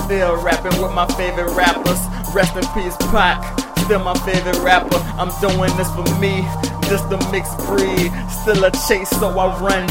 Still rapping with my favorite rappers. Rest in peace, Pac. Still my favorite rapper. I'm doing this for me. Just a mixed breed. Still a chase, so I run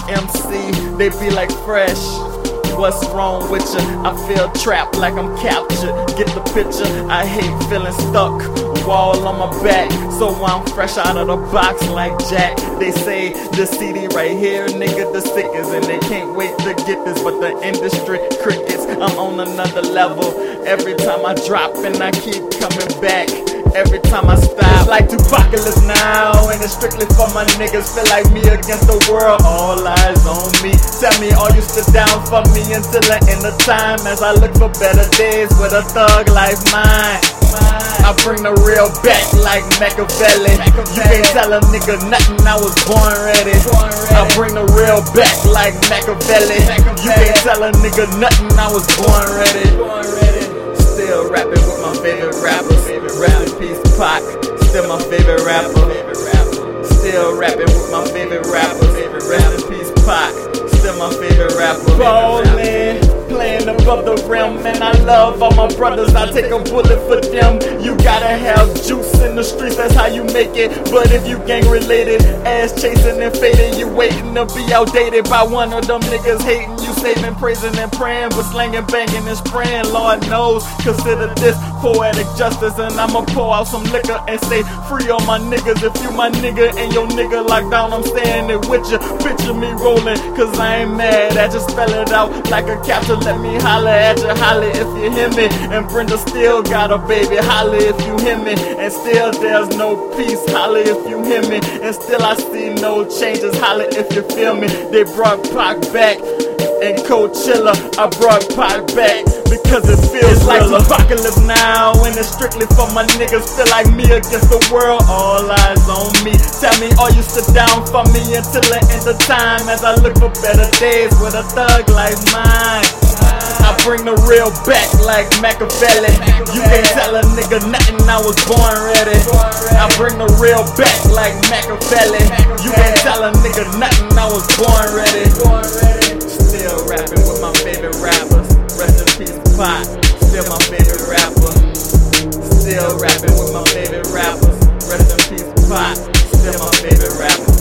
DMC. They be like, Fresh, what's wrong with ya? I feel trapped like I'm captured. Get the picture? I hate feeling stuck. Wall on my back, so I'm fresh out of the box like Jack. They say the CD right here, nigga, the sickest, and they can't wait to get this. But the industry crickets, I'm on another level. Every time I drop and I keep coming back. Every time I stop, it's like Tupacalypse now, and it's strictly for my niggas. Feel like me against the world, all eyes on me. Tell me, all you stood down for me until the end of time, as I look for better days with a thug like mine. I bring the real back like Machiavelli. You can't tell a nigga nothing, I was born ready. I bring the real back like Machiavelli. You can't tell a nigga nothing, I was born ready. Still rapping with my favorite rappers. Rest in peace, Pac. Still my favorite rapper. Still rapping with my favorite rappers. Rest in peace, Pac. Still my favorite rapper. Ballin', playing above the rim, and I love all my brothers. I take a bullet for them. You gotta have juice in the streets, that's how you make it. But if you gang related, ass chasing and fading, you waiting to be outdated by one of them niggas hating. You saving, praising, and praying, but slanging, banging, and spraying. Lord knows, consider this poetic justice, and I'ma pour out some liquor and say free on my niggas. If you my nigga and your nigga locked down, I'm staying it with you. Picture me rolling, cause I ain't mad at you. Spell it out like a captain. Let me holler at you, holler if you hear me. And Brenda still got a baby, holler if you hear me. And still there's no peace, holler if you hear me. And still I see no changes, holler if you feel me. They brought Pac back and Coachella, I brought Pac back because it feels like Tupacalypse now, and it's strictly for my niggas. Feel like me against the world, all eyes on me. Tell me, all you stood down for me until the end of time, as I look for better days with a thug like mine. I bring the real back like Machiavelli. You can't tell a nigga nothing, I was born ready. I bring the real back like Machiavelli. You can't tell a nigga nothing, I was born ready. Still rapping with my favorite rappers. Rest in peace, Pac. Still my favorite rapper. Still rapping with my favorite rappers. Rest in peace, Pac. Still my favorite rapper.